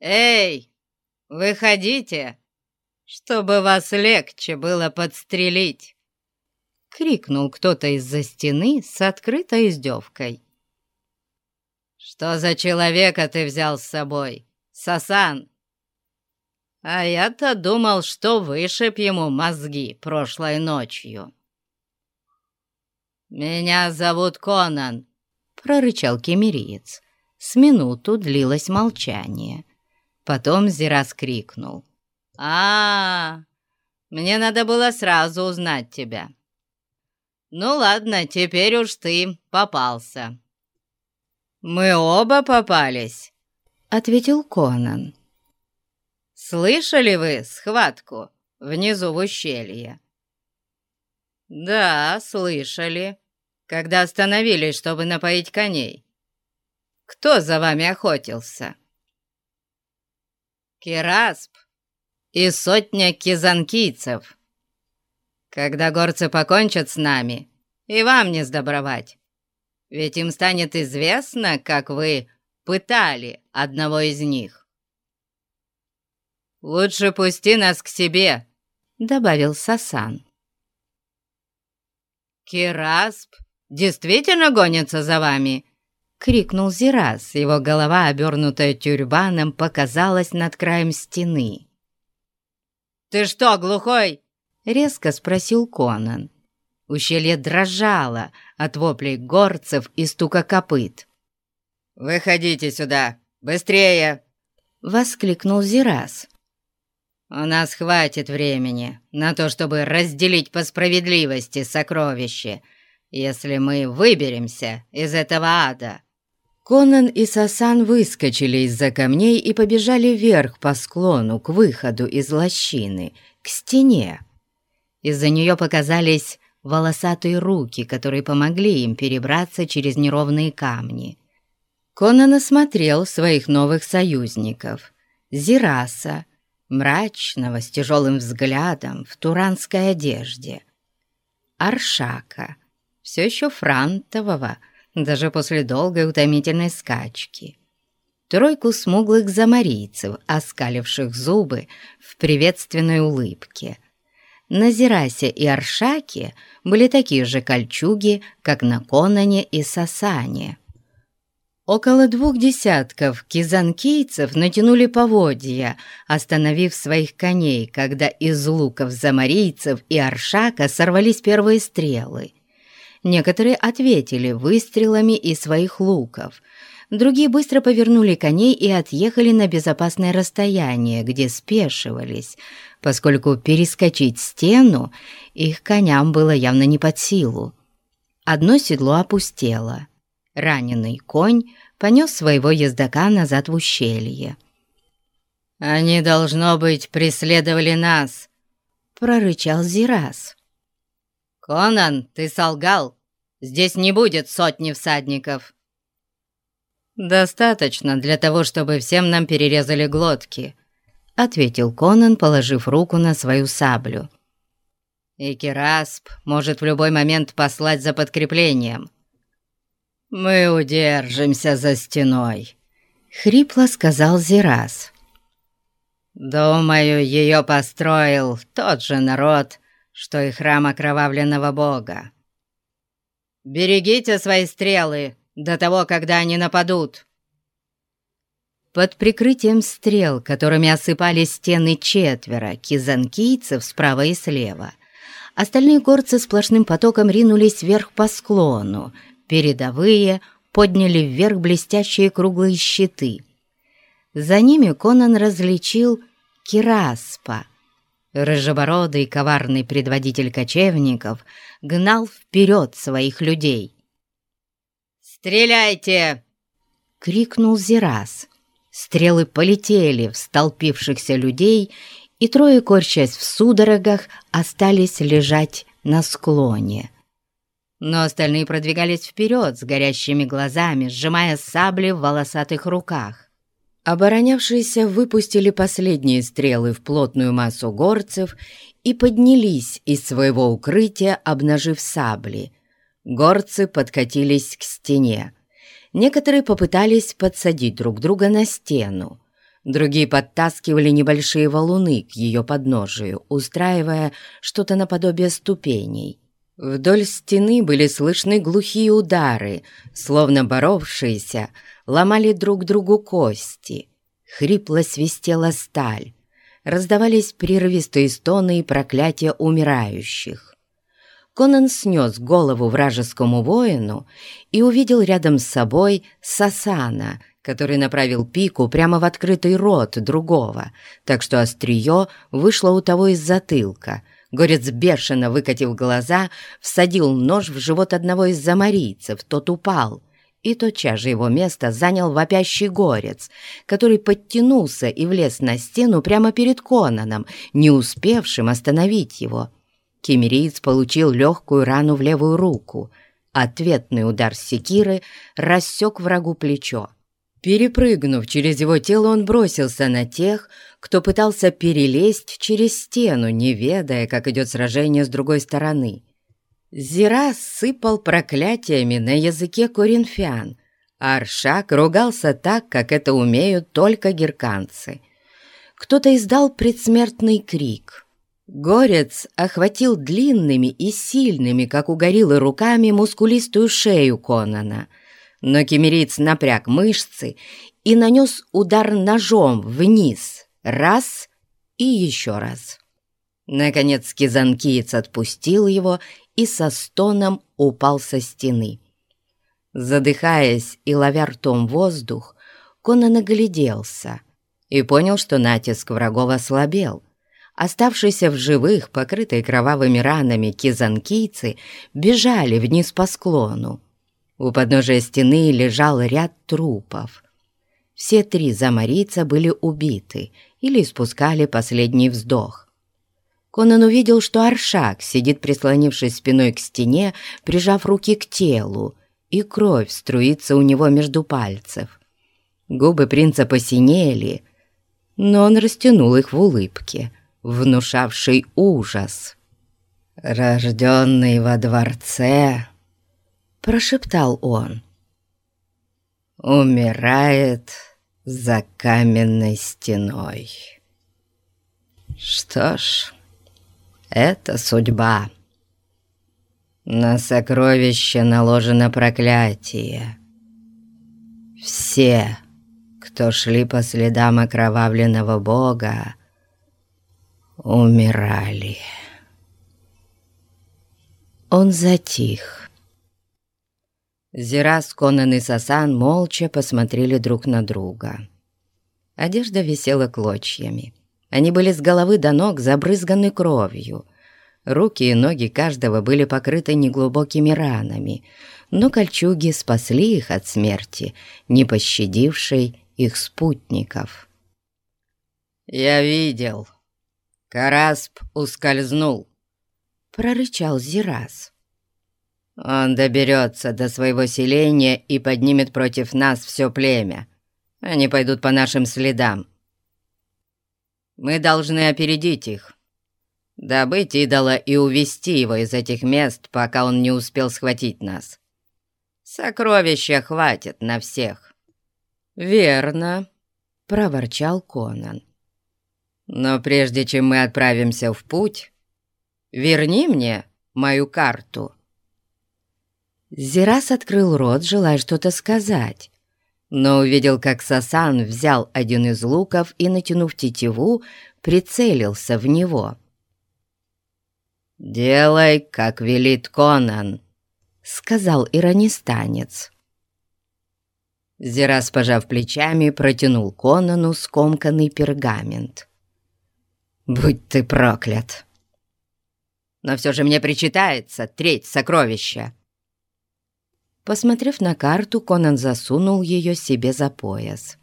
«Эй, выходите, чтобы вас легче было подстрелить!» — крикнул кто-то из-за стены с открытой издевкой. «Что за человека ты взял с собой, Сасан? А я-то думал, что вышиб ему мозги прошлой ночью». «Меня зовут Конан», — прорычал кемериец. С минуту длилось молчание. Потом Зирас крикнул: мне надо было сразу узнать тебя. Ну ладно, теперь уж ты попался». «Мы оба попались», — ответил Конан. «Слышали вы схватку внизу в ущелье?» «Да, слышали, когда остановились, чтобы напоить коней. Кто за вами охотился?» «Кирасп и сотня кизанкийцев. Когда горцы покончат с нами, и вам не сдобровать, ведь им станет известно, как вы пытали одного из них». «Лучше пусти нас к себе», — добавил Сасан. «Кирасп действительно гонится за вами?» — крикнул Зирас. Его голова, обернутая тюрбаном, показалась над краем стены. «Ты что, глухой?» — резко спросил Конан. Ущелье дрожало от воплей горцев и стука копыт. «Выходите сюда! Быстрее!» — воскликнул Зирас. «У нас хватит времени на то, чтобы разделить по справедливости сокровища, если мы выберемся из этого ада». Конан и Сасан выскочили из-за камней и побежали вверх по склону к выходу из лощины, к стене. Из-за нее показались волосатые руки, которые помогли им перебраться через неровные камни. Конан осмотрел своих новых союзников: Зираса, мрачного, с тяжелым взглядом, в туранской одежде; Аршака, все еще франтового, даже после долгой утомительной скачки; тройку смуглых замарийцев, оскаливших зубы в приветственной улыбке. На Зирасе и Аршаке были такие же кольчуги, как на Конане и Сасане. Около 2 десятков кизанкийцев натянули поводья, остановив своих коней, когда из луков замарийцев и Аршака сорвались первые стрелы. Некоторые ответили выстрелами из своих луков, другие быстро повернули коней и отъехали на безопасное расстояние, где спешивались, поскольку перескочить стену их коням было явно не под силу. Одно седло опустело. Раненый конь понес своего ездока назад в ущелье. «Они, должно быть, преследовали нас», — прорычал Зирас. «Конан, ты солгал. Здесь не будет сотни всадников». «Достаточно для того, чтобы всем нам перерезали глотки», — ответил Конан, положив руку на свою саблю. «И Кирасп может в любой момент послать за подкреплением». «Мы удержимся за стеной», — хрипло сказал Зирас. «Думаю, ее построил тот же народ, что и храм окровавленного бога. Берегите свои стрелы до того, когда они нападут». Под прикрытием стрел, которыми осыпали стены 4 кизанкийцев справа и слева, остальные горцы сплошным потоком ринулись вверх по склону. Передовые подняли вверх блестящие круглые щиты. За ними Конан различил Кираспа. Рыжебородый коварный предводитель кочевников гнал вперед своих людей. «Стреляйте!» — крикнул Зирас. Стрелы полетели в столпившихся людей, и 3, корчась в судорогах, остались лежать на склоне. Но остальные продвигались вперед с горящими глазами, сжимая сабли в волосатых руках. Оборонявшиеся выпустили последние стрелы в плотную массу горцев и поднялись из своего укрытия, обнажив сабли. Горцы подкатились к стене. Некоторые попытались подсадить друг друга на стену, Другие подтаскивали небольшие валуны к ее подножию, устраивая что-то наподобие ступеней. Вдоль стены были слышны глухие удары, словно боровшиеся ломали друг другу кости. Хрипло свистела сталь. Раздавались прерывистые стоны и проклятия умирающих. Конан снес голову вражескому воину и увидел рядом с собой Сасана, который направил пику прямо в открытый рот другого, так что острие вышло у того из затылка. Горец, бешено выкатив глаза, всадил нож в живот одного из замарийцев, тот упал, и тотчас же его место занял вопящий горец, который подтянулся и влез на стену прямо перед Конаном, не успевшим остановить его. Киммериец получил легкую рану в левую руку. Ответный удар секиры рассек врагу плечо. Перепрыгнув через его тело, он бросился на тех, кто пытался перелезть через стену, не ведая, как идет сражение с другой стороны. Зирас сыпал проклятиями на языке коринфян, а Аршак ругался так, как это умеют только герканцы. Кто-то издал предсмертный крик. Горец охватил длинными и сильными, как у гориллы, руками мускулистую шею Конана, но киммериец напряг мышцы и нанес удар ножом вниз, раз и еще раз. Наконец кизанкиец отпустил его и со стоном упал со стены. Задыхаясь и ловя ртом воздух, Конан огляделся и понял, что натиск врагов ослабел. Оставшиеся в живых, покрытые кровавыми ранами кизанкийцы, бежали вниз по склону. У подножия стены лежал ряд трупов. Все 3 замарийца были убиты или испускали последний вздох. Конан увидел, что Аршак сидит, прислонившись спиной к стене, прижав руки к телу, и кровь струится у него между пальцев. Губы принца посинели, но он растянул их в улыбке, внушавшей ужас. «Рожденный во дворце», — прошептал он, — «умирает за каменной стеной. Что ж, это судьба. На сокровище наложено проклятие. Все, кто шли по следам окровавленного бога, умирали». Он затих. Зирас, Конан и Сасан молча посмотрели друг на друга. Одежда висела клочьями. Они были с головы до ног забрызганы кровью. Руки и ноги каждого были покрыты неглубокими ранами, но кольчуги спасли их от смерти, не пощадившей их спутников. «Я видел. Карасп ускользнул», — прорычал Зирас. «Он доберется до своего селения и поднимет против нас все племя. Они пойдут по нашим следам. Мы должны опередить их, добыть идола и увести его из этих мест, пока он не успел схватить нас. Сокровища хватит на всех». «Верно», — проворчал Конан. «Но прежде чем мы отправимся в путь, верни мне мою карту». Зирас открыл рот, желая что-то сказать, но увидел, как Сасан взял один из луков и, натянув тетиву, прицелился в него. «Делай, как велит Конан», — сказал иронистанец. Зирас, пожав плечами, протянул Конану скомканный пергамент. «Будь ты проклят! Но все же мне причитается треть сокровища». Посмотрев на карту, Конан засунул ее себе за пояс.